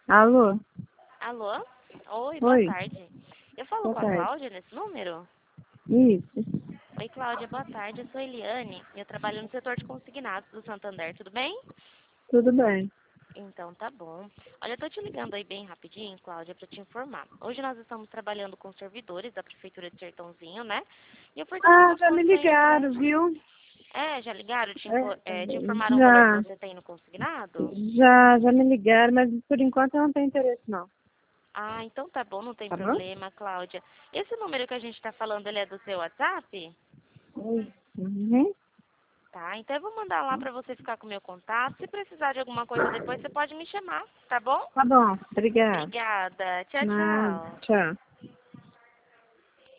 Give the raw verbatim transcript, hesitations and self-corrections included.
Alô? Alô? Oi, boa Oi. tarde. Eu falo Boa com a tarde. Cláudia nesse número? Isso. Oi, Cláudia, boa tarde. Eu sou Eliane e eu trabalho no setor de consignados do Santander, tudo bem? Tudo bem. Então, tá bom. Olha, eu tô te ligando aí bem rapidinho, Cláudia, para te informar. Hoje nós estamos trabalhando com servidores da Prefeitura de Sertãozinho, né? E eu fui ter Ah, algumas já me condições de ligaram, crédito. viu? É, já ligaram? Te, info- é, te É, informaram o valor que já. você tem no consignado? Já, já me ligaram, mas por enquanto eu não tenho interesse, não. Ah, então tá bom, não tem Tá bom? problema, Cláudia. Esse número que a gente tá falando, ele é do seu WhatsApp? Oi. Uhum. Tá, então eu vou mandar lá pra você ficar com o meu contato. Se precisar de alguma coisa depois, você pode me chamar, tá bom? Tá bom. Obrigada. Obrigada. Tchau, Nada. tchau. Tchau.